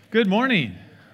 Good morning.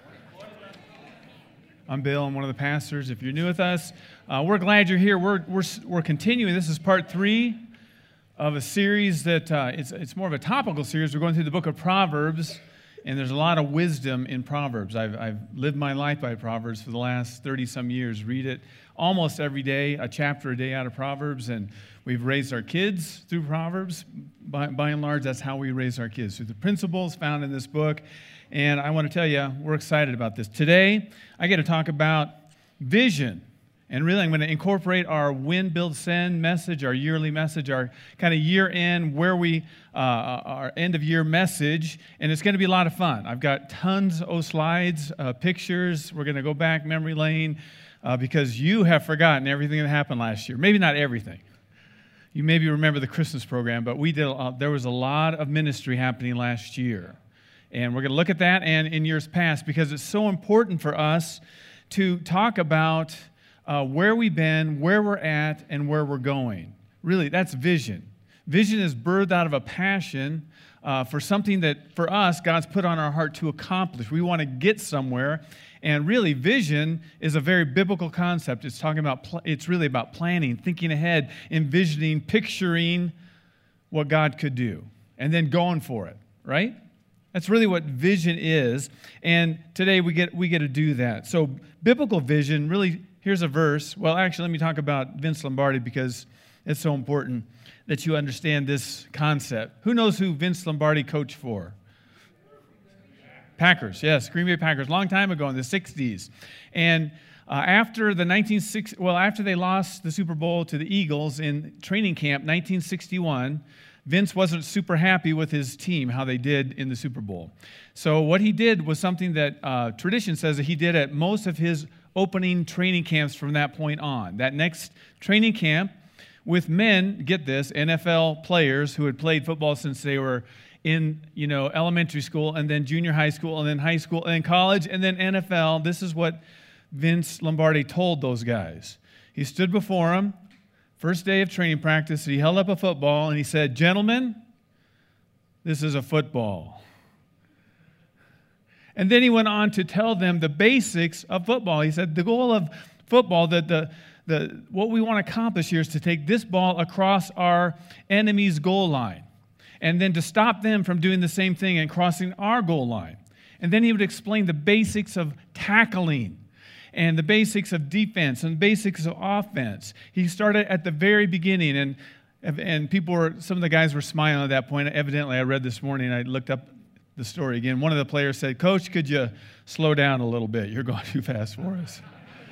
I'm Bill. I'm one of the pastors. If you're new with us, we're glad you're here. We're continuing. This is part 3 of a series that it's more of a topical series. We're going through the book of Proverbs, and there's a lot of wisdom in Proverbs. I've lived my life by Proverbs for the last 30-some years. Read it almost every day, a chapter a day out of Proverbs, and we've raised our kids through Proverbs. By and large, that's how we raise our kids, through the principles found in this book. And I want to tell you, we're excited about this. Today, I get to talk about vision. And really, I'm going to incorporate our Win, Build, Send message, our yearly message, our kind of year-end, our end-of-year message. And it's going to be a lot of fun. I've got tons of slides, pictures. We're going to go back memory lane because you have forgotten everything that happened last year. Maybe not everything. You maybe remember the Christmas program, but there was a lot of ministry happening last year. And we're going to look at that and in years past because it's so important for us to talk about where we've been, where we're at, and where we're going. Really, that's vision. Vision is birthed out of a passion for something that, for us, God's put on our heart to accomplish. We want to get somewhere. And really, vision is a very biblical concept. It's really about planning, thinking ahead, envisioning, picturing what God could do, and then going for it, right? That's really what vision is, and today we get to do that. So biblical vision, really, here's a verse. Well, actually, let me talk about Vince Lombardi because it's so important that you understand this concept. Who knows who Vince Lombardi coached for? Packers, yes, Green Bay Packers, long time ago in the 60s. And after they lost the Super Bowl to the Eagles in training camp, 1961, Vince wasn't super happy with his team, how they did in the Super Bowl. So what he did was something that tradition says that he did at most of his opening training camps from that point on. That next training camp with men, get this, NFL players who had played football since they were in, elementary school and then junior high school and then high school and then college and then NFL. This is what Vince Lombardi told those guys. He stood before them. First day of training practice, he held up a football and he said, "Gentlemen, this is a football." And then he went on to tell them the basics of football. He said, the goal of football, what we want to accomplish here is to take this ball across our enemy's goal line and then to stop them from doing the same thing and crossing our goal line. And then he would explain the basics of tackling and the basics of defense and the basics of offense. He started at the very beginning, and some of the guys were smiling at that point. Evidently, I read this morning, I looked up the story again. One of the players said, "Coach, could you slow down a little bit? You're going too fast for us."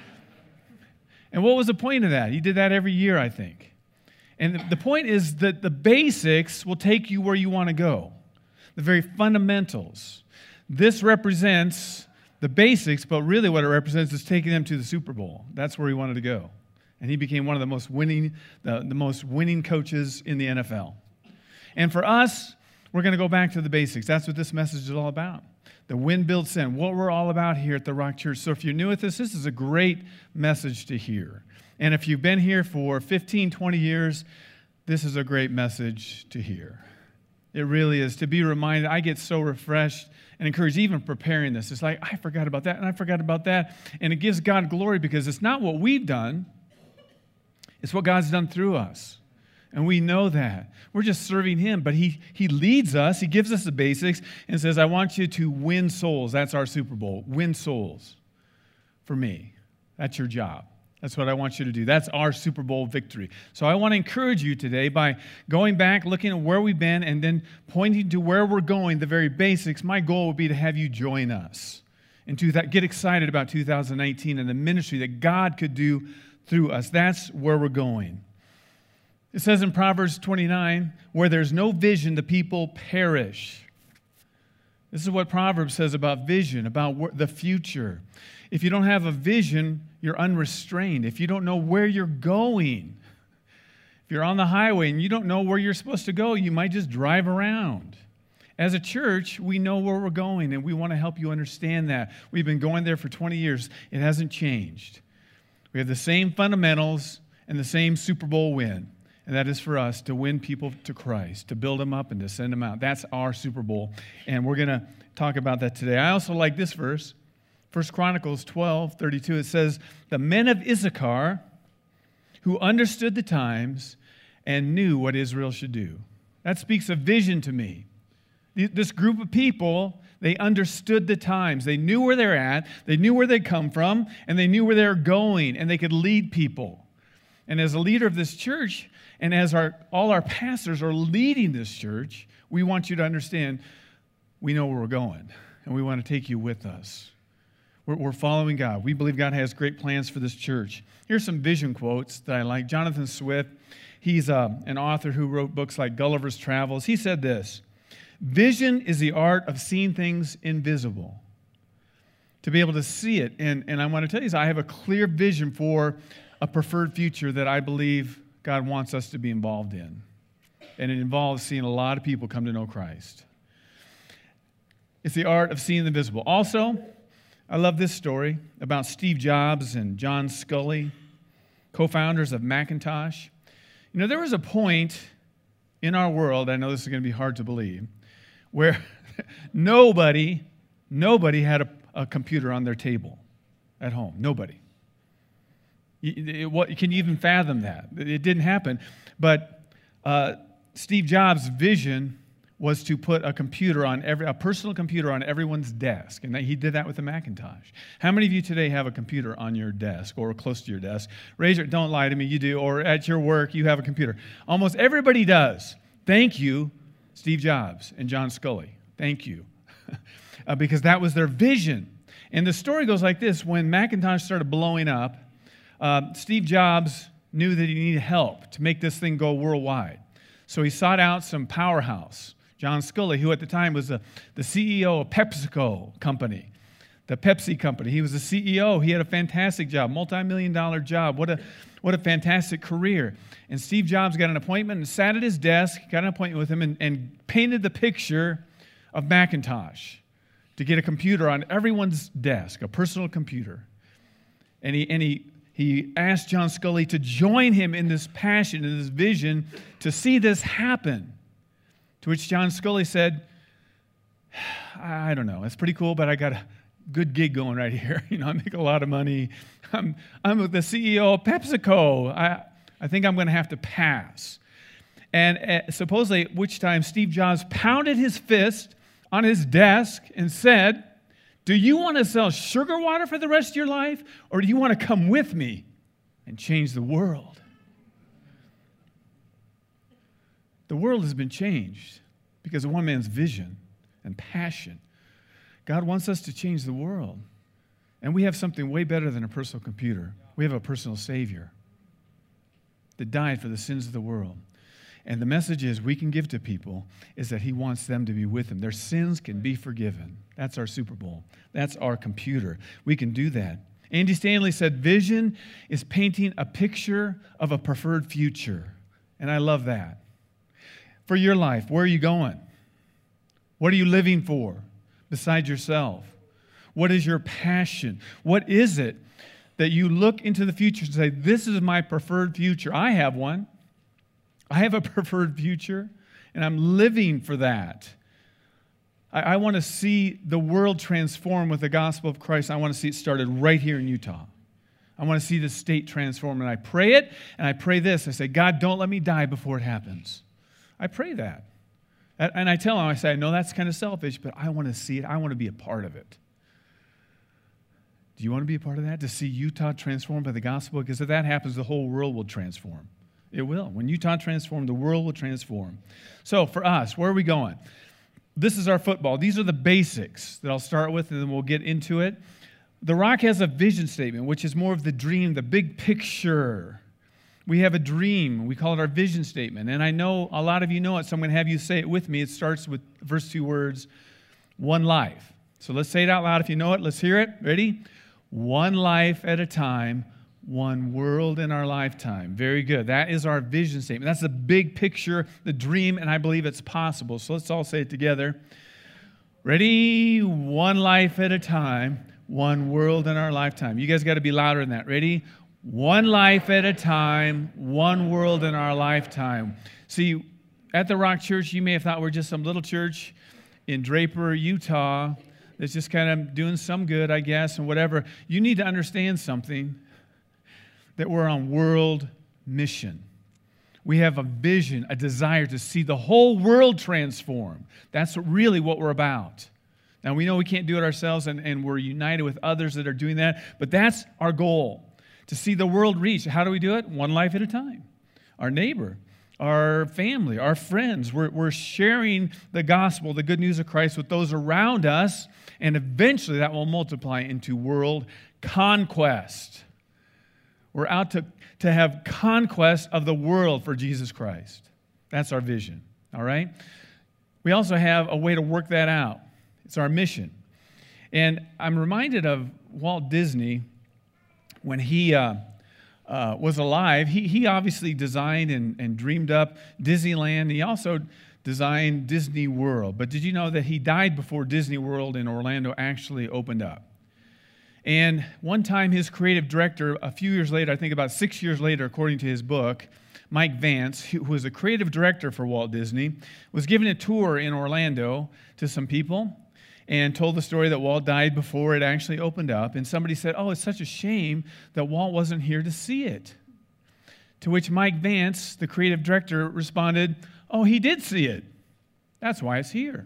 And what was the point of that? He did that every year, I think. And the point is that the basics will take you where you want to go, the very fundamentals. This represents the basics, but really what it represents is taking them to the Super Bowl. That's where he wanted to go. And he became one of the most winning coaches in the NFL. And for us, we're going to go back to the basics. That's what this message is all about. The Win, Build, Send, what we're all about here at the Rock Church. So if you're new with this is a great message to hear. And if you've been here for 15, 20 years, this is a great message to hear. It really is. To be reminded, I get so refreshed and encouraged even preparing this. It's like, I forgot about that, and I forgot about that. And it gives God glory because it's not what we've done. It's what God's done through us. And we know that. We're just serving Him, but He leads us. He gives us the basics and says, I want you to win souls. That's our Super Bowl. Win souls for me. That's your job. That's what I want you to do. That's our Super Bowl victory. So I want to encourage you today by going back, looking at where we've been, and then pointing to where we're going, the very basics. My goal would be to have you join us and get excited about 2019 and the ministry that God could do through us. That's where we're going. It says in Proverbs 29, where there's no vision, the people perish. This is what Proverbs says about vision, about the future. If you don't have a vision, you're unrestrained. If you don't know where you're going, if you're on the highway and you don't know where you're supposed to go, you might just drive around. As a church, we know where we're going, and we want to help you understand that. We've been going there for 20 years. It hasn't changed. We have the same fundamentals and the same Super Bowl win. And that is for us to win people to Christ, to build them up and to send them out. That's our Super Bowl. And we're going to talk about that today. I also like this verse, 1 Chronicles 12:32. It says, the men of Issachar who understood the times and knew what Israel should do. That speaks of vision to me. This group of people, they understood the times. They knew where they're at, they knew where they come from, and they knew where they're going, and they could lead people. And as a leader of this church, and as all our pastors are leading this church, we want you to understand we know where we're going, and we want to take you with us. We're following God. We believe God has great plans for this church. Here's some vision quotes that I like. Jonathan Swift, he's an author who wrote books like Gulliver's Travels. He said this, vision is the art of seeing things invisible. To be able to see it. And I want to tell you, I have a clear vision for a preferred future that I believe God wants us to be involved in. And it involves seeing a lot of people come to know Christ. It's the art of seeing the invisible. Also, I love this story about Steve Jobs and John Sculley, co-founders of Macintosh. You know, there was a point in our world, I know this is going to be hard to believe, where nobody had a computer on their table at home. Nobody. Can you even fathom that? It didn't happen. But Steve Jobs' vision was to put a personal computer on everyone's desk. And he did that with the Macintosh. How many of you today have a computer on your desk or close to your desk? Don't lie to me, you do. Or at your work, you have a computer. Almost everybody does. Thank you, Steve Jobs and John Sculley. Thank you. Because that was their vision. And the story goes like this. When Macintosh started blowing up, Steve Jobs knew that he needed help to make this thing go worldwide. So he sought out some powerhouse. John Sculley, who at the time was the CEO of PepsiCo company, the Pepsi company. He was the CEO. He had a fantastic job, multi-million-dollar job. What a fantastic career. And Steve Jobs got an appointment and sat at his desk, got an appointment with him, and painted the picture of Macintosh to get a computer on everyone's desk, a personal computer. And he asked John Sculley to join him in this passion, in this vision, to see this happen. To which John Sculley said, I don't know, it's pretty cool, but I got a good gig going right here. You know, I make a lot of money. I'm the CEO of PepsiCo. I think I'm going to have to pass. And supposedly, at which time Steve Jobs pounded his fist on his desk and said, do you want to sell sugar water for the rest of your life, or do you want to come with me and change the world? The world has been changed because of one man's vision and passion. God wants us to change the world. And we have something way better than a personal computer. We have a personal Savior that died for the sins of the world. And the message we can give to people is that He wants them to be with Him. Their sins can be forgiven. That's our Super Bowl. That's our computer. We can do that. Andy Stanley said, vision is painting a picture of a preferred future. And I love that. For your life, where are you going? What are you living for besides yourself? What is your passion? What is it that you look into the future and say, this is my preferred future? I have one. I have a preferred future, and I'm living for that. I want to see the world transform with the gospel of Christ. I want to see it started right here in Utah. I want to see the state transform, and I pray it, and I pray this. I say, God, don't let me die before it happens. I pray that. And I tell him, I say, I know that's kind of selfish, but I want to see it. I want to be a part of it. Do you want to be a part of that? To see Utah transformed by the gospel? Because if that happens, the whole world will transform. It will. When Utah transforms, the world will transform. So for us, where are we going? This is our football. These are the basics that I'll start with, and then we'll get into it. The Rock has a vision statement, which is more of the dream, the big picture. We have a dream. We call it our vision statement. And I know a lot of you know it, so I'm going to have you say it with me. It starts with the first two words, one life. So let's say it out loud if you know it. Let's hear it. Ready? One life at a time, one world in our lifetime. Very good. That is our vision statement. That's the big picture, the dream, and I believe it's possible. So let's all say it together. Ready? One life at a time, one world in our lifetime. You guys got to be louder than that. Ready? One life at a time, one world in our lifetime. See, at the Rock Church, you may have thought we're just some little church in Draper, Utah, that's just kind of doing some good, I guess, and whatever. You need to understand something, that we're on world mission. We have a vision, a desire to see the whole world transformed. That's really what we're about. Now, we know we can't do it ourselves, and we're united with others that are doing that, but that's our goal. To see the world reach. How do we do it? One life at a time. Our neighbor, our family, our friends. We're sharing the gospel, the good news of Christ with those around us, and eventually that will multiply into world conquest. We're out to have conquest of the world for Jesus Christ. That's our vision, all right? We also have a way to work that out. It's our mission. And I'm reminded of Walt Disney. When he was alive, he obviously designed and dreamed up Disneyland. He also designed Disney World. But did you know that he died before Disney World in Orlando actually opened up? And one time his creative director, a few years later, I think about 6 years later, according to his book, Mike Vance, who was a creative director for Walt Disney, was giving a tour in Orlando to some people and told the story that Walt died before it actually opened up. And somebody said, oh, it's such a shame that Walt wasn't here to see it. To which Mike Vance, the creative director, responded, oh, he did see it. That's why it's here.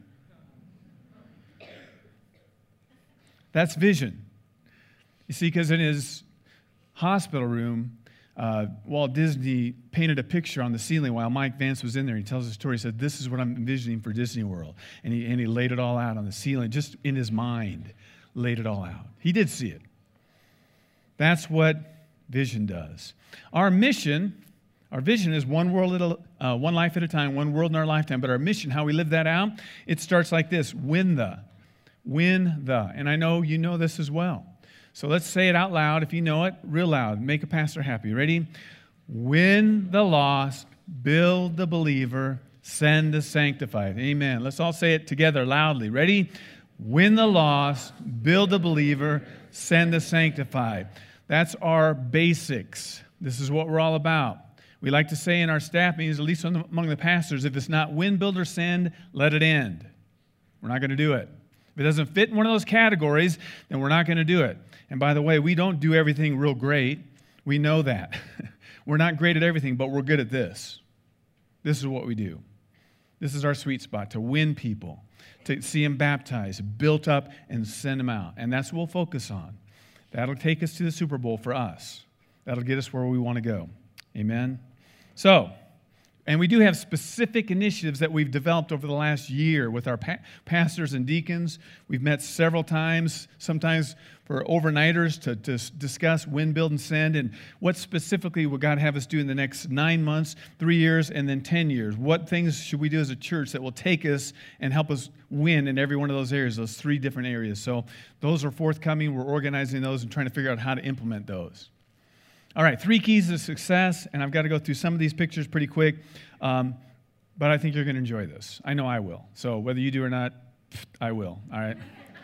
That's vision. You see, because in his hospital room, Walt Disney painted a picture on the ceiling while Mike Vance was in there. He tells the story. He said, this is what I'm envisioning for Disney World. And he laid it all out on the ceiling, just in his mind, laid it all out. He did see it. That's what vision does. Our vision is one life at a time, one world in our lifetime. But our mission, how we live that out, it starts like this: win the. And I know you know this as well. So let's say it out loud. If you know it, real loud. Make a pastor happy. Ready? Win the lost, build the believer, send the sanctified. Amen. Let's all say it together loudly. Ready? Win the lost, build the believer, send the sanctified. That's our basics. This is what we're all about. We like to say in our staff meetings, at least among the pastors, if it's not win, build, or send, let it end. We're not going to do it. If it doesn't fit in one of those categories, then we're not going to do it. And by the way, we don't do everything real great. We know that. We're not great at everything, but we're good at this. This is what we do. This is our sweet spot, to win people, to see them baptized, built up, and send them out. And that's what we'll focus on. That'll take us to the Super Bowl for us. That'll get us where we want to go. Amen? So, and we do have specific initiatives that we've developed over the last year with our pastors and deacons. We've met several times, sometimes for overnighters, to discuss win, build, and send, and what specifically would God have us do in the next 9 months, 3 years, and then 10 years. What things should we do as a church that will take us and help us win in every one of those areas, those 3 different areas. So those are forthcoming. We're organizing those and trying to figure out how to implement those. All right, 3 keys to success, and I've got to go through some of these pictures pretty quick, but I think you're going to enjoy this. I know I will. So whether you do or not, I will. All right?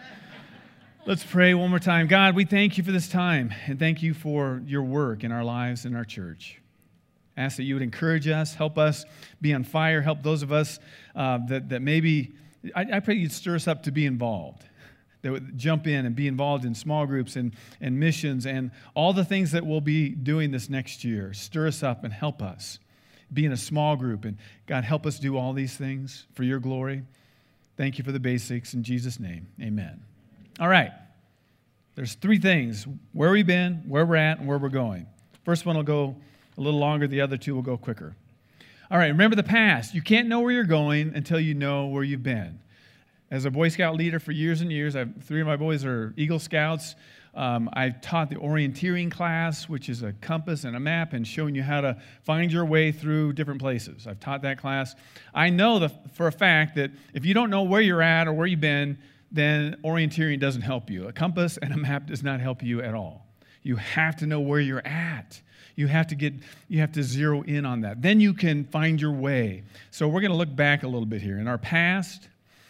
Let's pray one more time. God, we thank you for this time, and thank you for your work in our lives and our church. I ask that you would encourage us, help us be on fire, help those of us that maybe, I pray you'd stir us up to be involved. That would jump in and be involved in small groups and missions and all the things that we'll be doing this next year. Stir us up and help us be in a small group. And God, help us do all these things for your glory. Thank you for the basics. In Jesus' name, amen. All right. There's 3 things: where we've been, where we're at, and where we're going. First one will go a little longer. The other 2 will go quicker. All right, remember the past. You can't know where you're going until you know where you've been. As a Boy Scout leader for years and years, 3 of my boys are Eagle Scouts. I've taught the orienteering class, which is a compass and a map and showing you how to find your way through different places. I've taught that class. I know for a fact that if you don't know where you're at or where you've been, then orienteering doesn't help you. A compass and a map does not help you at all. You have to know where you're at. You have to zero in on that. Then you can find your way. So we're going to look back a little bit here. In our past,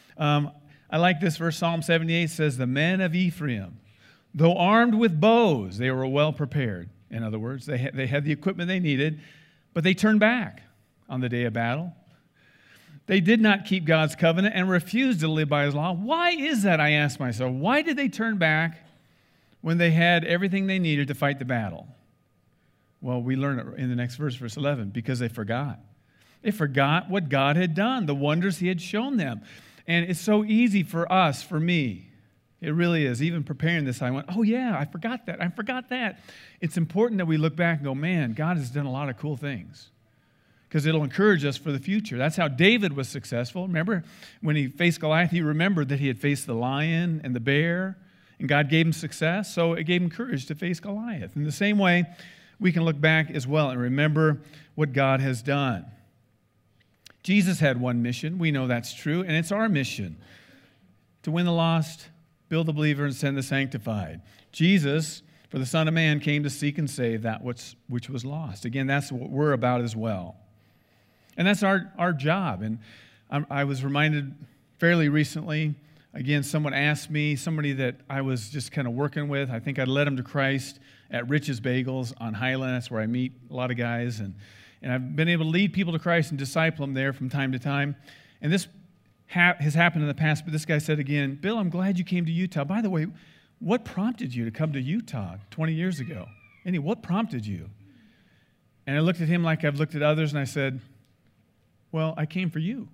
I like this verse. Psalm 78 says, the men of Ephraim, though armed with bows, they were well prepared. in other words. They had the equipment they needed, but they turned back on the day of battle. They did not keep God's covenant and refused to live by his law. Why is that, I asked myself? Why did they turn back when they had everything they needed to fight the battle? Well, we learn it in the next verse, verse 11, because they forgot. They forgot what God had done, the wonders he had shown them. And it's so easy for us, for me. It really is. Even preparing this, I went, oh yeah, I forgot that. It's important that we look back and go, man, God has done a lot of cool things. Because it'll encourage us for the future. That's how David was successful. Remember, when he faced Goliath, he remembered that he had faced the lion and the bear, and God gave him success, so it gave him courage to face Goliath. In the same way, we can look back as well and remember what God has done. Jesus had one mission. We know that's true, and it's our mission, to win the lost, build the believer, and send the sanctified. Jesus, for the Son of Man, came to seek and save that which was lost. Again, that's what we're about as well. And that's our job. And I was reminded fairly recently, again, someone asked me, somebody that I was just kind of working with, I think I led him to Christ at Rich's Bagels on Highland. That's where I meet a lot of guys. And I've been able to lead people to Christ and disciple them there from time to time. And this has happened in the past, but this guy said again, Bill, I'm glad you came to Utah. By the way, what prompted you to come to Utah 20 years ago? Anyway, what prompted you? And I looked at him like I've looked at others, and I said, well, I came for you.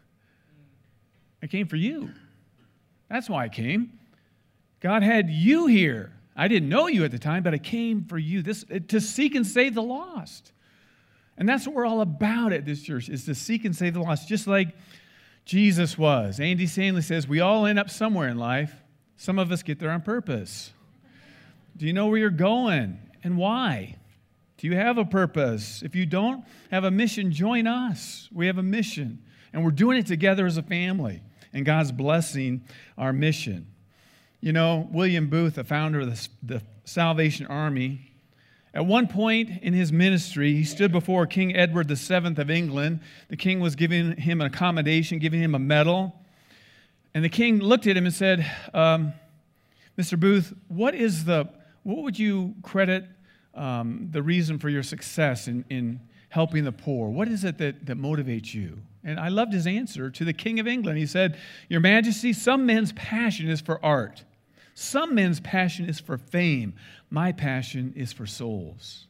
I came for you. That's why I came. God had you here. I didn't know you at the time, but I came for you, to seek and save the lost. And that's what we're all about at this church, is to seek and save the lost, just like Jesus was. Andy Stanley says, we all end up somewhere in life. Some of us get there on purpose. Do you know where you're going and why? Do you have a purpose? If you don't have a mission, join us. We have a mission, and we're doing it together as a family, and God's blessing our mission. You know, William Booth, the founder of the Salvation Army, at one point in his ministry, he stood before King Edward VII of England. The king was giving him an accommodation, giving him a medal. And the king looked at him and said, Mr. Booth, what would you credit the reason for your success in helping the poor? What is it that motivates you? And I loved his answer to the King of England. He said, Your Majesty, some men's passion is for art. Some men's passion is for fame. My passion is for souls.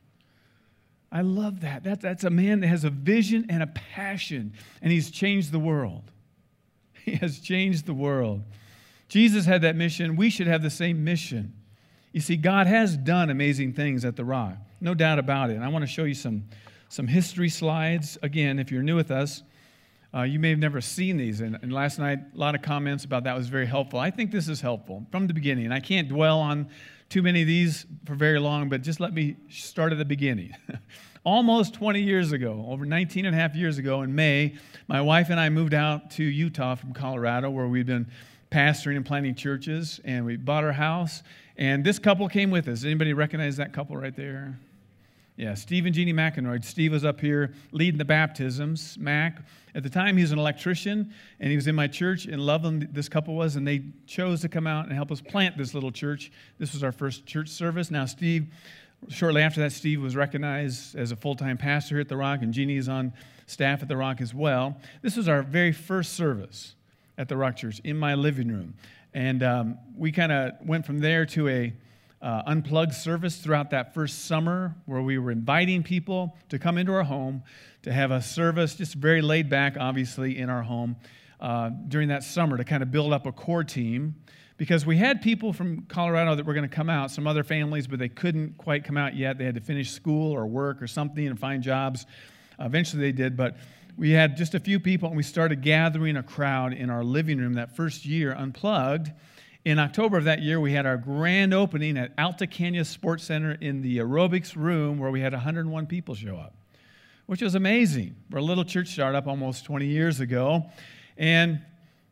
I love that. That's a man that has a vision and a passion, and he's changed the world. He has changed the world. Jesus had that mission. We should have the same mission. You see, God has done amazing things at the Rock. No doubt about it. And I want to show you some history slides. Again, if you're new with us, you may have never seen these. And last night, a lot of comments about that was very helpful. I think this is helpful from the beginning. And I can't dwell on too many of these for very long, but just let me start at the beginning. Almost 20 years ago, over 19 and a half years ago in May, my wife and I moved out to Utah from Colorado, where we'd been pastoring and planting churches, and we bought our house. And this couple came with us. Anybody recognize that couple right there? Yeah, Steve and Jeannie McEnroy. Steve was up here leading the baptisms. Mac, at the time, he was an electrician, and he was in my church, and Loveland, this couple was, and they chose to come out and help us plant this little church. This was our first church service. Now, Steve, shortly after that, Steve was recognized as a full-time pastor here at The Rock, and Jeannie is on staff at The Rock as well. This was our very first service at The Rock Church in my living room. And we kind of went from there to a unplugged service throughout that first summer, where we were inviting people to come into our home to have a service, just very laid back, obviously, in our home during that summer to kind of build up a core team, because we had people from Colorado that were going to come out, some other families, but they couldn't quite come out yet. They had to finish school or work or something and find jobs. Eventually they did, but we had just a few people, and we started gathering a crowd in our living room that first year, unplugged. In October of that year, we had our grand opening at Alta Canyon Sports Center in the aerobics room, where we had 101 people show up, which was amazing. We're a little church startup almost 20 years ago. And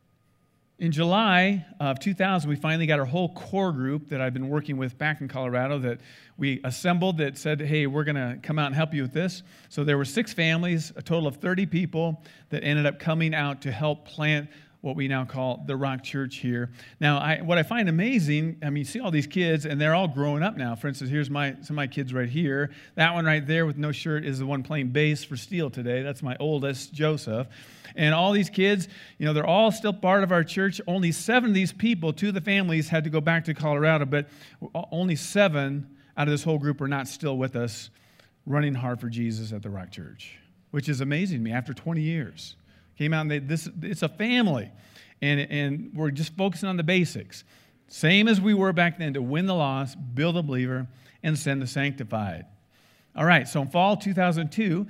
in July of 2000, we finally got our whole core group that I've been working with back in Colorado that we assembled that said, hey, we're going to come out and help you with this. So there were 6 families, a total of 30 people that ended up coming out to help plant what we now call the Rock Church here. Now, what I find amazing, I mean, see all these kids, and they're all growing up now. For instance, here's some of my kids right here. That one right there with no shirt is the one playing bass for Steel today. That's my oldest, Joseph. And all these kids, they're all still part of our church. Only 7 of these people, 2 of the families had to go back to Colorado, but only 7 out of this whole group are not still with us, running hard for Jesus at the Rock Church, which is amazing to me after 20 years. Came out and it's a family, and we're just focusing on the basics. Same as we were back then, to win the lost, build a believer, and send the sanctified. All right, so in fall 2002,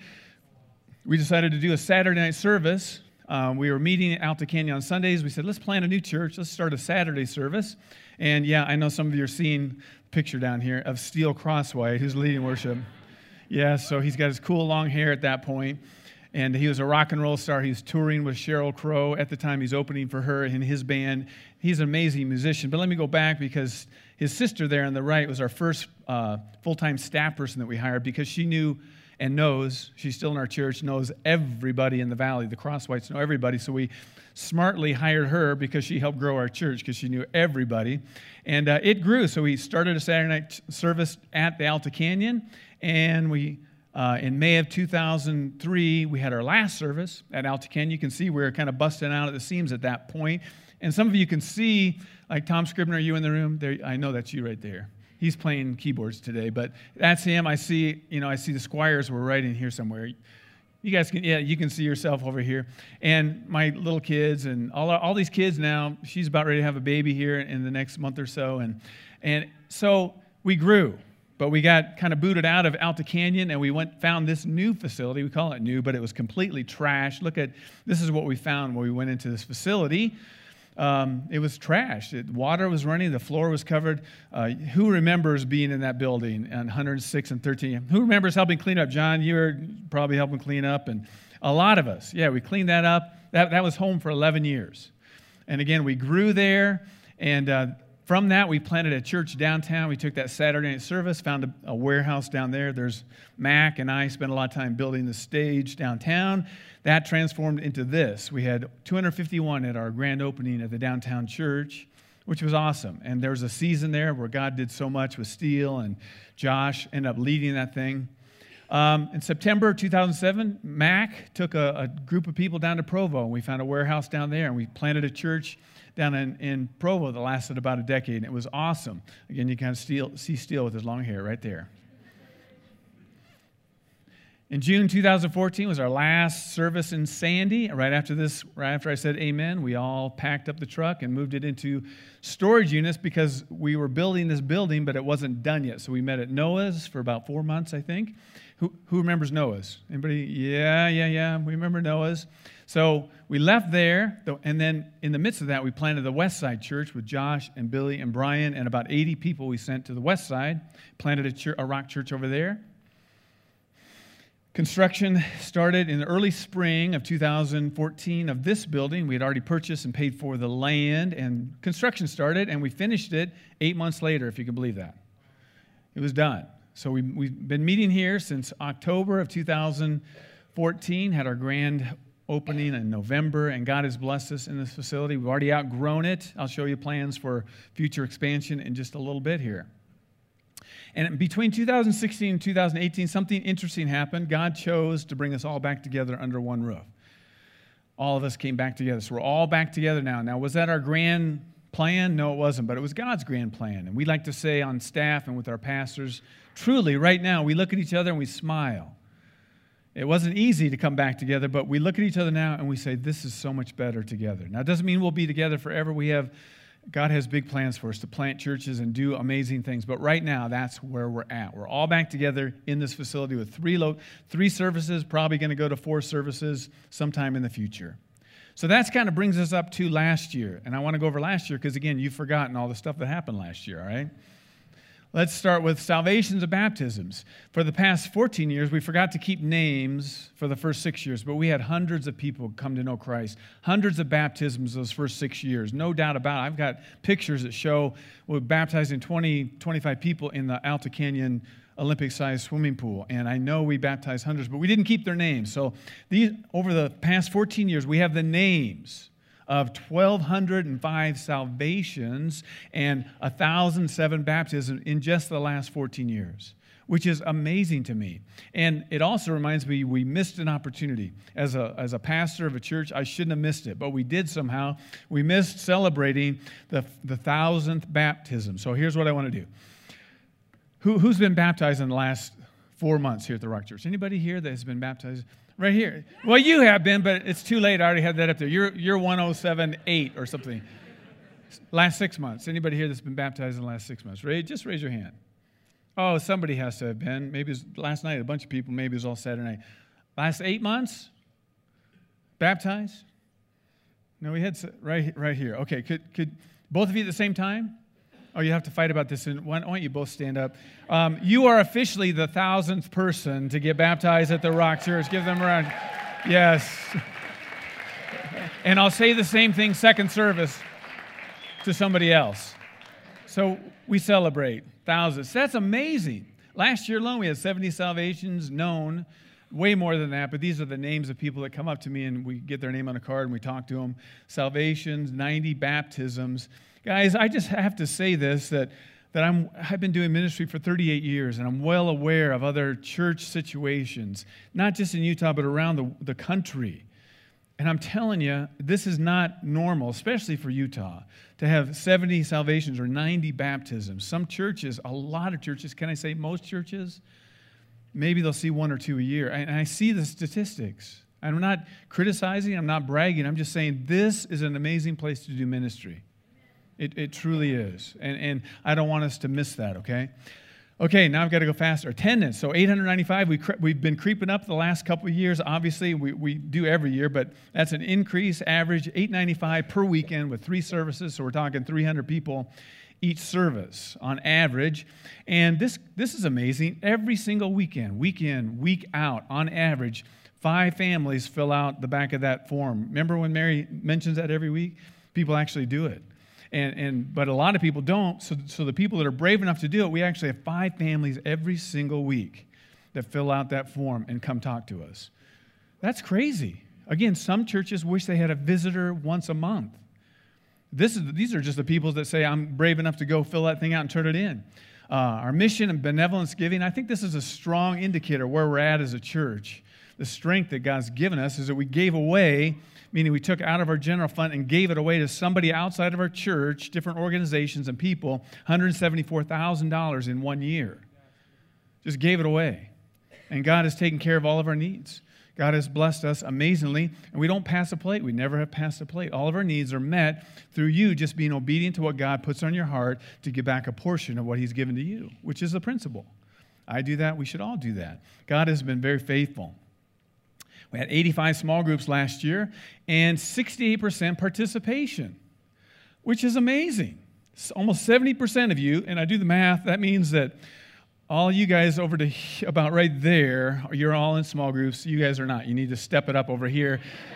we decided to do a Saturday night service. We were meeting at Alta Canyon on Sundays. We said, let's plant a new church. Let's start a Saturday service. And yeah, I know some of you are seeing a picture down here of Steel Crosswhite, who's leading worship. Yeah, so he's got his cool long hair at that point. And he was a rock and roll star. He was touring with Sheryl Crow. At the time, he's opening for her in his band. He's an amazing musician. But let me go back, because his sister there on the right was our first full-time staff person that we hired, because she knew and knows, she's still in our church, knows everybody in the valley. The Crosswhites know everybody. So we smartly hired her because she helped grow our church, because she knew everybody. And it grew. So we started a Saturday night service at the Alta Canyon. And in May of 2003, we had our last service at Alta Canyon. You can see we were kind of busting out at the seams at that point. And some of you can see, like Tom Scribner, are you in the room? There, I know that's you right there. He's playing keyboards today, but that's him. I see the Squires were right in here somewhere. You guys can, you can see yourself over here. And my little kids and all these kids now, she's about ready to have a baby here in the next month or so. And so we grew. But we got kind of booted out of Alta Canyon, and we found this new facility. We call it new, but it was completely trashed. This is what we found when we went into this facility. It was trashed. Water was running. The floor was covered. Who remembers being in that building on 106 and 13? Who remembers helping clean up? John, you were probably helping clean up. And a lot of us. Yeah, we cleaned that up. That was home for 11 years. And again, we grew there, and from that, we planted a church downtown. We took that Saturday night service, found a warehouse down there. There's Mac and I spent a lot of time building the stage downtown. That transformed into this. We had 251 at our grand opening at the downtown church, which was awesome. And there was a season there where God did so much with Steele, and Josh ended up leading that thing. In September 2007, Mac took a group of people down to Provo, and we found a warehouse down there, and we planted a church down in Provo that lasted about a decade, and it was awesome. Again, you kind of see Steele with his long hair right there. In June 2014 was our last service in Sandy. Right after I said amen, we all packed up the truck and moved it into storage units, because we were building this building, but it wasn't done yet. So we met at Noah's for about 4 months, I think. Who remembers Noah's? Anybody? Yeah. We remember Noah's. So we left there, and then in the midst of that, we planted the West Side Church with Josh and Billy and Brian, and about 80 people we sent to the West Side, planted a rock church over there. Construction started in the early spring of 2014 of this building. We had already purchased and paid for the land, and construction started, and we finished it 8 months later, if you can believe that. It was done. So we've been meeting here since October of 2014, had our grand opening in November, and God has blessed us in this facility. We've already outgrown it. I'll show you plans for future expansion in just a little bit here. And between 2016 and 2018, something interesting happened. God chose to bring us all back together under one roof. All of us came back together. So we're all back together now. Now, was that our grand plan? No, it wasn't, but it was God's grand plan. And we like to say on staff and with our pastors, truly, right now, we look at each other and we smile. It wasn't easy to come back together, but we look at each other now and we say, this is so much better together. Now, it doesn't mean we'll be together forever. God has big plans for us to plant churches and do amazing things. But right now, that's where we're at. We're all back together in this facility with three services, probably going to go to 4 services sometime in the future. So that kind of brings us up to last year. And I want to go over last year because, again, you've forgotten all the stuff that happened last year, all right? Let's start with salvations and baptisms. For the past 14 years, we forgot to keep names for the first 6 years, but we had hundreds of people come to know Christ, hundreds of baptisms those first 6 years. No doubt about it. I've got pictures that show we're baptizing 25 people in the Alta Canyon Olympic-sized swimming pool, and I know we baptized hundreds, but we didn't keep their names. So over the past 14 years, we have the names of 1,205 salvations and 1,007 baptisms in just the last 14 years, which is amazing to me. And it also reminds me we missed an opportunity. As a pastor of a church, I shouldn't have missed it, but we did somehow. We missed celebrating the 1,000th baptism. So here's what I want to do. Who's been baptized in the last 4 months here at the Rock Church? Anybody here that has been baptized? Right here. Well, you have been, but it's too late. I already had that up there. You're 107.8 or something. Last 6 months. Anybody here that's been baptized in the last 6 months? Just raise your hand. Oh, somebody has to have been. Maybe it was last night, a bunch of people. Maybe it was all Saturday night. Last 8 months? Baptized? No, we had right here. Okay, could both of you at the same time? Oh, you have to fight about this. Why don't you both stand up? You are officially the 1,000th person to get baptized at the Rock Church. Give them a round. Yes. And I'll say the same thing second service to somebody else. So we celebrate thousands. That's amazing. Last year alone, we had 70 salvations known, way more than that, but these are the names of people that come up to me and we get their name on a card and we talk to them. Salvations, 90 baptisms. Guys, I just have to say this, that I've been doing ministry for 38 years, and I'm well aware of other church situations, not just in Utah, but around the country. And I'm telling you, this is not normal, especially for Utah, to have 70 salvations or 90 baptisms. Some churches, a lot of churches, can I say most churches, maybe they'll see 1 or 2 a year. And I see the statistics. I'm not criticizing, I'm not bragging. I'm just saying this is an amazing place to do ministry. It truly is. And I don't want us to miss that, okay? Okay, now I've got to go faster. Attendance. So 895, we've been creeping up the last couple of years. Obviously, we do every year, but that's an increase, average 895 per weekend with 3 services. So we're talking 300 people each service on average. And this is amazing. Every single weekend, week in, week out, on average, 5 families fill out the back of that form. Remember when Mary mentions that every week? People actually do it. But a lot of people don't, so the people that are brave enough to do it, we actually have 5 families every single week that fill out that form and come talk to us. That's crazy. Again, some churches wish they had a visitor once a month. These are just the people that say, I'm brave enough to go fill that thing out and turn it in. Our mission and benevolence giving, I think this is a strong indicator where we're at as a church. The strength that God's given us is that we gave away, meaning we took out of our general fund and gave it away to somebody outside of our church, different organizations and people, $174,000 in 1 year. Just gave it away. And God has taken care of all of our needs. God has blessed us amazingly, and we don't pass a plate. We never have passed a plate. All of our needs are met through you just being obedient to what God puts on your heart to give back a portion of what He's given to you, which is the principle. I do that. We should all do that. God has been very faithful. We had 85 small groups last year and 68% participation, which is amazing. It's almost 70% of you, and I do the math, that means that all you guys over to about right there, you're all in small groups. You guys are not. You need to step it up over here.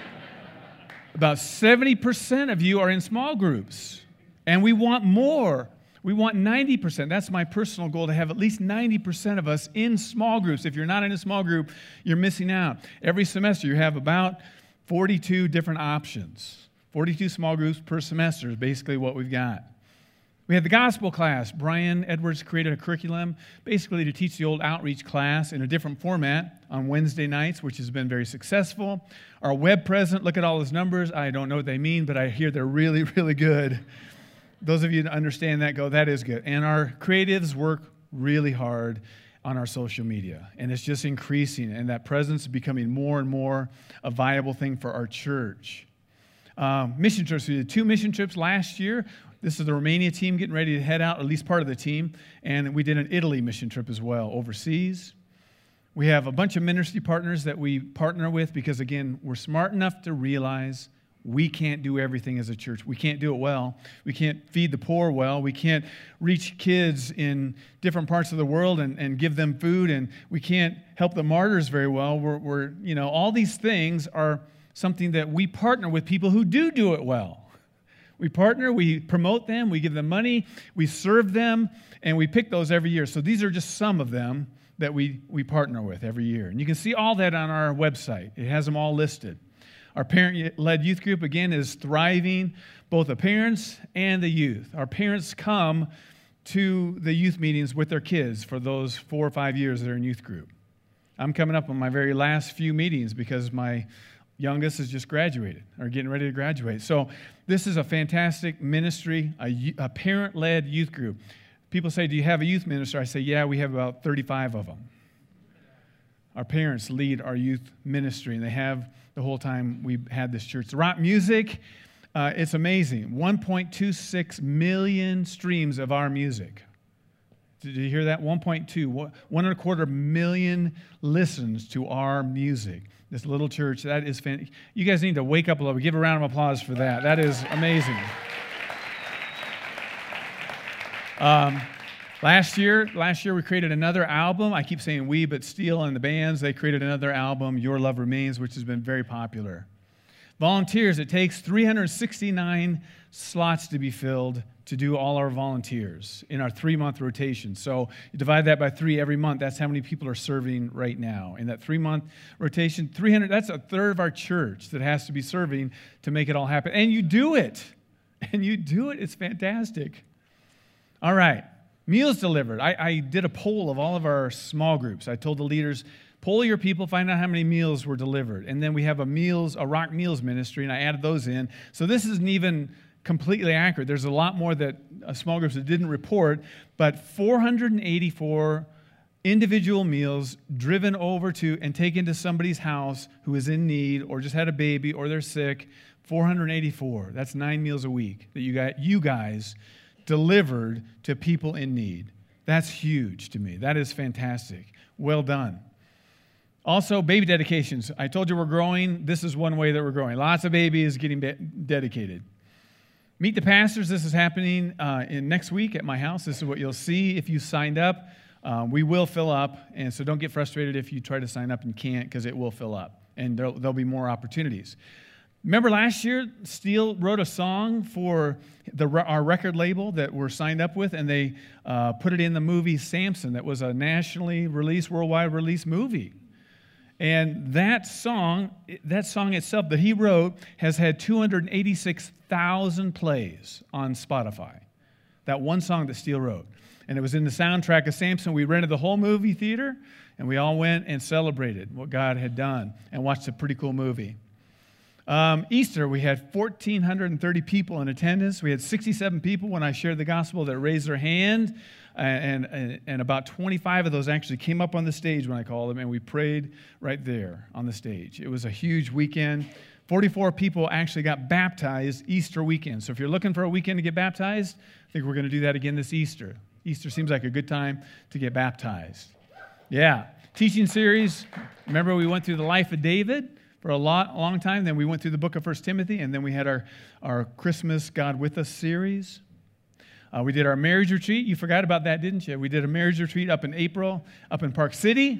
About 70% of you are in small groups, and we want more. We want 90%. That's my personal goal, to have at least 90% of us in small groups. If you're not in a small group, you're missing out. Every semester, you have about 42 different options. 42 small groups per semester is basically what we've got. We had the gospel class. Brian Edwards created a curriculum basically to teach the old outreach class in a different format on Wednesday nights, which has been very successful. Our web present, look at all those numbers. I don't know what they mean, but I hear they're really, really good. Those of you that understand that go, that is good. And our creatives work really hard on our social media, and it's just increasing, and that presence is becoming more and more a viable thing for our church. Mission trips. We did 2 mission trips last year. This is the Romania team getting ready to head out, at least part of the team, and we did an Italy mission trip as well, overseas. We have a bunch of ministry partners that we partner with because, again, we're smart enough to realize we can't do everything as a church. We can't do it well. We can't feed the poor well. We can't reach kids in different parts of the world and give them food, and we can't help the martyrs very well. We're all these things are something that we partner with people who do it well. We partner, we promote them, we give them money, we serve them, and we pick those every year. So these are just some of them that we partner with every year. And you can see all that on our website. It has them all listed. Our parent-led youth group, again, is thriving, both the parents and the youth. Our parents come to the youth meetings with their kids for those 4 or 5 years that are in youth group. I'm coming up on my very last few meetings because my youngest has just graduated or getting ready to graduate. So this is a fantastic ministry, a parent-led youth group. People say, do you have a youth minister? I say, yeah, we have about 35 of them. Our parents lead our youth ministry, and they have the whole time we've had this church. The rock music, it's amazing. 1.26 million streams of our music. Did you hear that? 1.2, 1.25 million listens to our music. This little church, that is fantastic. You guys need to wake up a little bit. Give a round of applause for that. That is amazing. Last year we created another album. I keep saying we, but Steele and the bands, they created another album, Your Love Remains, which has been very popular. Volunteers, it takes 369 slots to be filled to do all our volunteers in our 3-month rotation. So you divide that by 3 every month. That's how many people are serving right now. In that 3-month rotation, 300, that's a third of our church that has to be serving to make it all happen. And you do it. It's fantastic. All right. Meals delivered. I did a poll of all of our small groups. I told the leaders, poll your people, find out how many meals were delivered. And then we have a rock meals ministry, and I added those in. So this isn't even completely accurate. There's a lot more that small groups that didn't report, but 484 individual meals driven over to and taken to somebody's house who is in need or just had a baby or they're sick. 484. That's 9 meals a week that you guys delivered to people in need. That's huge to me. That is fantastic. Well done. Also, baby dedications. I told you we're growing. This is one way that we're growing. Lots of babies getting dedicated. Meet the Pastors. This is happening in next week at my house. This is what you'll see if you signed up. We will fill up, and so don't get frustrated if you try to sign up and can't, because it will fill up, and there'll be more opportunities. Remember last year, Steele wrote a song for our record label that we're signed up with, and they put it in the movie Samson. That was a nationally released, worldwide released movie. And that song itself that he wrote has had 286,000 plays on Spotify. That one song that Steele wrote. And it was in the soundtrack of Samson. We rented the whole movie theater, and we all went and celebrated what God had done and watched a pretty cool movie. Easter, we had 1,430 people in attendance. We had 67 people when I shared the gospel that raised their hand, and about 25 of those actually came up on the stage when I called them, and we prayed right there on the stage. It was a huge weekend. 44 people actually got baptized Easter weekend. So if you're looking for a weekend to get baptized, I think we're going to do that again this Easter. Easter seems like a good time to get baptized. Yeah. Teaching series. Remember we went through the life of David for a long time. Then we went through the book of 1 Timothy, and then we had our Christmas God With Us series. We did our marriage retreat. You forgot about that, didn't you? We did a marriage retreat up in April, up in Park City.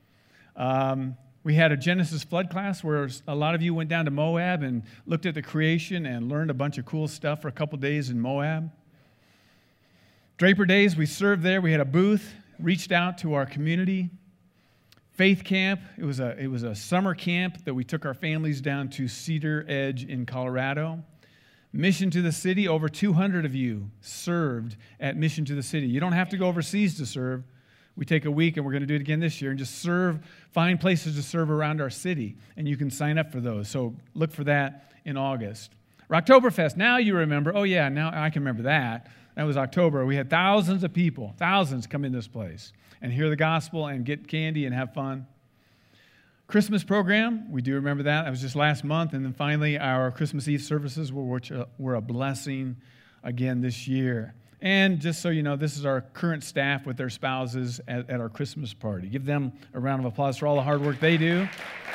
We had a Genesis flood class where a lot of you went down to Moab and looked at the creation and learned a bunch of cool stuff for a couple days in Moab. Draper Days, we served there. We had a booth, reached out to our community. Faith Camp, it was a summer camp that we took our families down to Cedar Edge in Colorado. Mission to the City, over 200 of you served at Mission to the City. You don't have to go overseas to serve. We take a week, and we're going to do it again this year, and just find places to serve around our city, and you can sign up for those. So look for that in August. Rocktoberfest, now you remember. Oh, yeah, now I can remember that. That was October. We had thousands of people, thousands come in this place and hear the gospel and get candy and have fun. Christmas program, we do remember that. That was just last month. And then finally, our Christmas Eve services were a blessing again this year. And just so you know, this is our current staff with their spouses at our Christmas party. Give them a round of applause for all the hard work they do.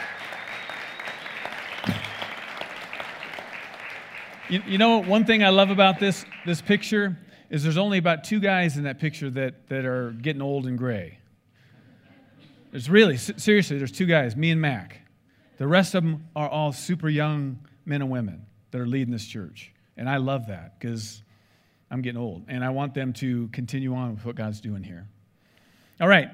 You know, one thing I love about this picture is there's only about 2 guys in that picture that are getting old and gray. Seriously, there's 2 guys, me and Mac. The rest of them are all super young men and women that are leading this church. And I love that because I'm getting old. And I want them to continue on with what God's doing here. All right,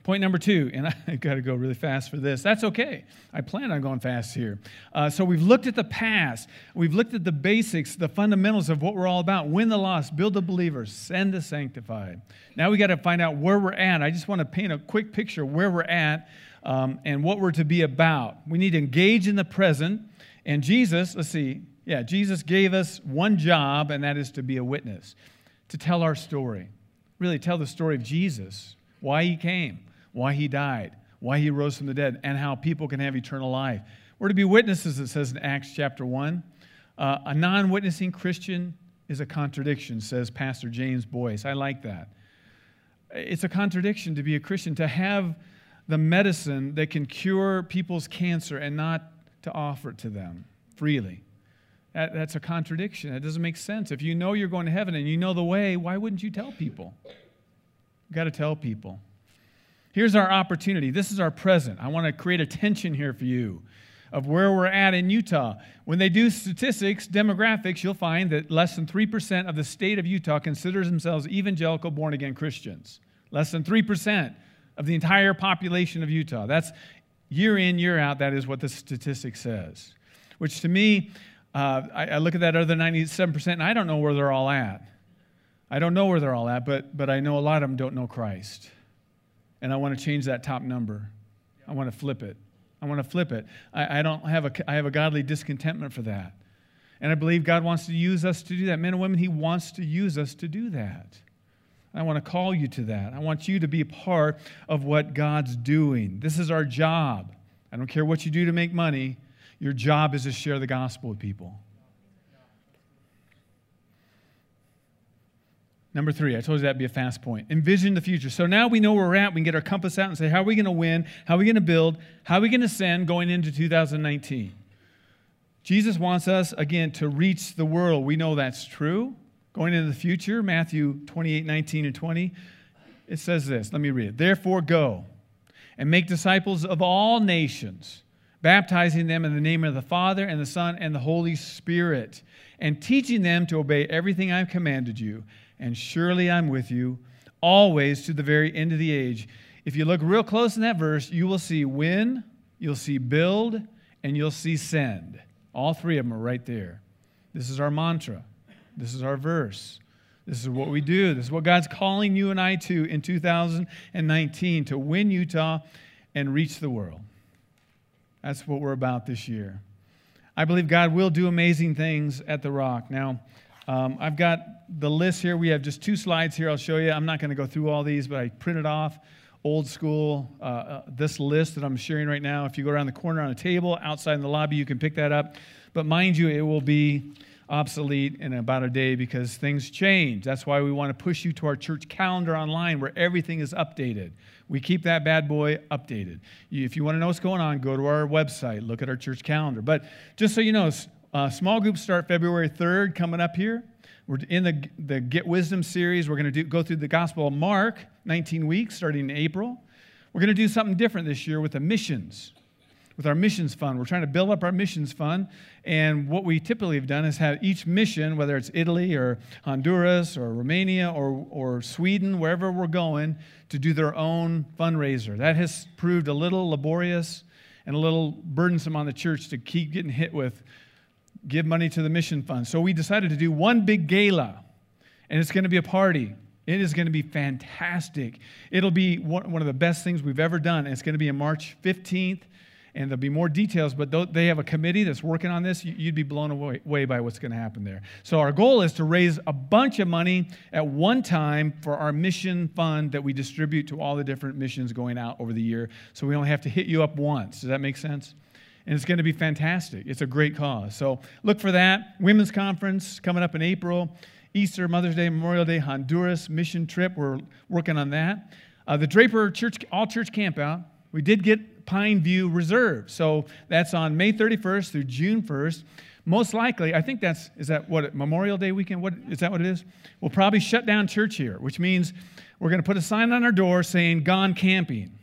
Point number 2, and I got to go really fast for this. That's okay. I plan on going fast here. So we've looked at the past. We've looked at the basics, the fundamentals of what we're all about. Win the lost, build the believers, send the sanctified. Now we got to find out where we're at. I just want to paint a quick picture of where we're at and what we're to be about. We need to engage in the present. And Jesus, Jesus gave us one job, and that is to be a witness, to tell our story. Really tell the story of Jesus, why he came, why he died, why he rose from the dead, and how people can have eternal life. We're to be witnesses, it says in Acts chapter 1. A non-witnessing Christian is a contradiction, says Pastor James Boyce. I like that. It's a contradiction to be a Christian, to have the medicine that can cure people's cancer and not to offer it to them freely. That's a contradiction. That doesn't make sense. If you know you're going to heaven and you know the way, why wouldn't you tell people? You've got to tell people. Here's our opportunity. This is our present. I want to create a tension here for you of where we're at in Utah. When they do statistics, demographics, you'll find that less than 3% of the state of Utah considers themselves evangelical born-again Christians. Less than 3% of the entire population of Utah. That's year in, year out. That is what the statistic says. Which to me, I look at that other 97%, and I don't know where they're all at. I don't know where they're all at, but I know a lot of them don't know Christ. And I want to change that top number. I want to flip it. I want to flip it. I have a godly discontentment for that. And I believe God wants to use us to do that. Men and women, he wants to use us to do that. I want to call you to that. I want you to be a part of what God's doing. This is our job. I don't care what you do to make money. Your job is to share the gospel with people. Number 3, I told you that'd be a fast point. Envision the future. So now we know where we're at. We can get our compass out and say, how are we going to win? How are we going to build? How are we going to send going into 2019? Jesus wants us, again, to reach the world. We know that's true. Going into the future, Matthew 28, 19 and 20, it says this. Let me read it. Therefore go and make disciples of all nations, baptizing them in the name of the Father and the Son and the Holy Spirit, and teaching them to obey everything I've commanded you. And surely I'm with you always to the very end of the age. If you look real close in that verse, you will see win, you'll see build, and you'll see send. All 3 of them are right there. This is our mantra. This is our verse. This is what we do. This is what God's calling you and I to in 2019, to win Utah and reach the world. That's what we're about this year. I believe God will do amazing things at The Rock. Now, I've got the list here. We have just 2 slides here I'll show you. I'm not going to go through all these, but I printed off old school this list that I'm sharing right now. If you go around the corner on a table outside in the lobby, you can pick that up. But mind you, it will be obsolete in about a day because things change. That's why we want to push you to our church calendar online where everything is updated. We keep that bad boy updated. If you want to know what's going on, go to our website, look at our church calendar. But just so you know, small groups start February 3rd coming up here. We're in the Get Wisdom series. We're going to go through the Gospel of Mark, 19 weeks, starting in April. We're going to do something different this year with the missions, with our missions fund. We're trying to build up our missions fund. And what we typically have done is have each mission, whether it's Italy or Honduras or Romania or Sweden, wherever we're going, to do their own fundraiser. That has proved a little laborious and a little burdensome on the church to keep getting hit with give money to the mission fund. So we decided to do one big gala, and it's going to be a party. It is going to be fantastic. It'll be one of the best things we've ever done. It's going to be on March 15th, and there'll be more details, but they have a committee that's working on this. You'd be blown away by what's going to happen there. So our goal is to raise a bunch of money at one time for our mission fund that we distribute to all the different missions going out over the year, so we only have to hit you up once. Does that make sense? And it's going to be fantastic. It's a great cause. So look for that. Women's Conference coming up in April. Easter, Mother's Day, Memorial Day, Honduras mission trip. We're working on that. The Draper Church, all-church campout. We did get Pine View reserved. So that's on May 31st through June 1st. Most likely, I think is that what, Memorial Day weekend? Is that what it is? We'll probably shut down church here, which means we're going to put a sign on our door saying, "Gone camping."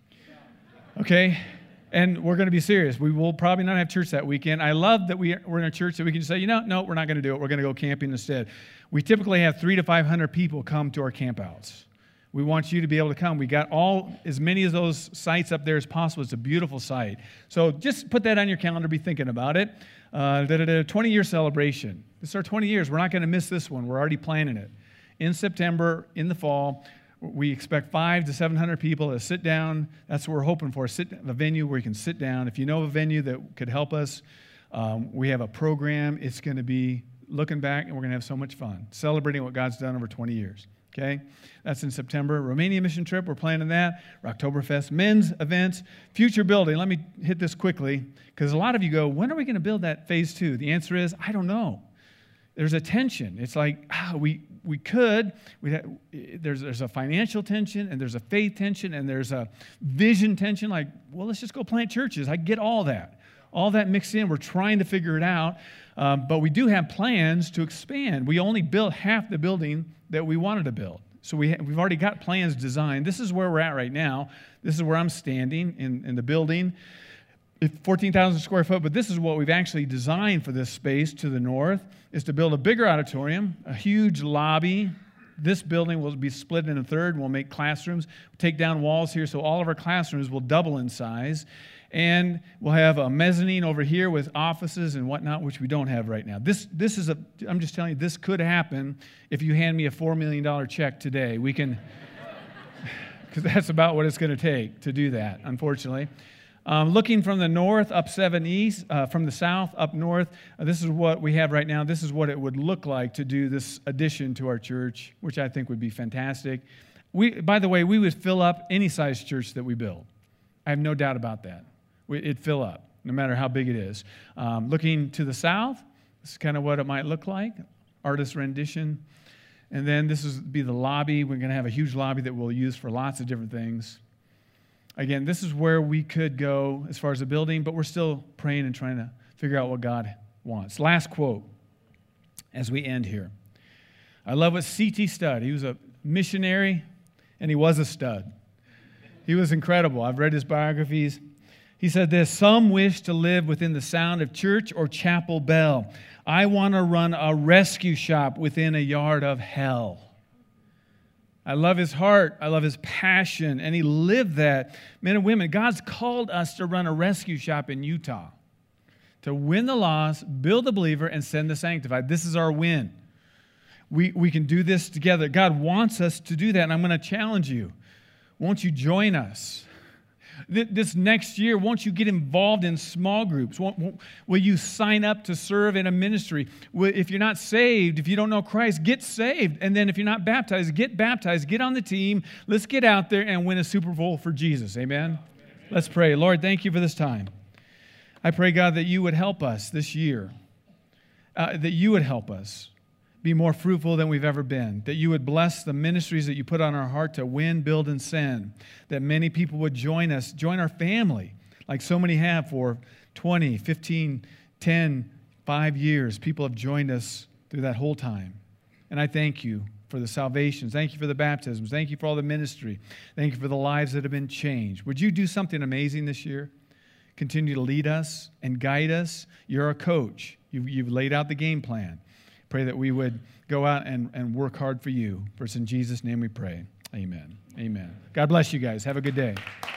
Okay? And we're going to be serious. We will probably not have church that weekend. I love that we're in a church that we can just say, no, we're not going to do it. We're going to go camping instead. We typically have 300 to 500 people come to our campouts. We want you to be able to come. We got as many of those sites up there as possible. It's a beautiful site. So just put that on your calendar. Be thinking about it. 20-year celebration. This is our 20 years. We're not going to miss this one. We're already planning it. In September, in the fall, we expect 500 to 700 people to sit down. That's what we're hoping for, a venue where you can sit down. If you know of a venue that could help us, we have a program. It's going to be looking back, and we're going to have so much fun, celebrating what God's done over 20 years. Okay? That's in September. Romania mission trip, we're planning that. Oktoberfest, men's events, future building. Let me hit this quickly, because a lot of you go, when are we going to build that phase 2? The answer is, I don't know. There's a tension. It's like, we could. There's a financial tension, and there's a faith tension, and there's a vision tension. Like, well, let's just go plant churches. I get all that. All that mixed in. We're trying to figure it out. But we do have plans to expand. We only built half the building that we wanted to build. So we've already got plans designed. This is where we're at right now. This is where I'm standing in the building. It's 14,000 square foot, but this is what we've actually designed for this space to the north, is to build a bigger auditorium, a huge lobby. This building will be split in a third. We'll make classrooms, take down walls here, so all of our classrooms will double in size. And we'll have a mezzanine over here with offices and whatnot, which we don't have right now. I'm just telling you, this could happen if you hand me a $4 million check today. We can, because that's about what it's going to take to do that, unfortunately. Looking from the north up 7 east, from the south up north, this is what we have right now. This is what it would look like to do this addition to our church, which I think would be fantastic. By the way, we would fill up any size church that we build. I have no doubt about that. It'd fill up, no matter how big it is. Looking to the south, this is kind of what it might look like, artist rendition. And then this would be the lobby. We're going to have a huge lobby that we'll use for lots of different things. Again, this is where we could go as far as the building, but we're still praying and trying to figure out what God wants. Last quote as we end here. I love what C.T. Studd, he was a missionary, and he was a stud. He was incredible. I've read his biographies. He said this: some wish to live within the sound of church or chapel bell. I want to run a rescue shop within a yard of hell. I love his heart. I love his passion. And he lived that. Men and women, God's called us to run a rescue shop in Utah, to win the lost, build the believer, and send the sanctified. This is our win. We can do this together. God wants us to do that, and I'm going to challenge you. Won't you join us? This next year, won't you get involved in small groups? Will you sign up to serve in a ministry? If you're not saved, if you don't know Christ, get saved. And then if you're not baptized, get on the team. Let's get out there and win a Super Bowl for Jesus. Amen? Let's pray. Lord, thank you for this time. I pray, God, that you would help us this year, that you would help us be more fruitful than we've ever been, that you would bless the ministries that you put on our heart to win, build, and send, that many people would join us, join our family, like so many have for 20, 15, 10, 5 years. People have joined us through that whole time. And I thank you for the salvations. Thank you for the baptisms. Thank you for all the ministry. Thank you for the lives that have been changed. Would you do something amazing this year? Continue to lead us and guide us. You're a coach. You've laid out the game plan. Pray that we would go out and work hard for you. For it's in Jesus' name we pray. Amen. Amen. God bless you guys. Have a good day.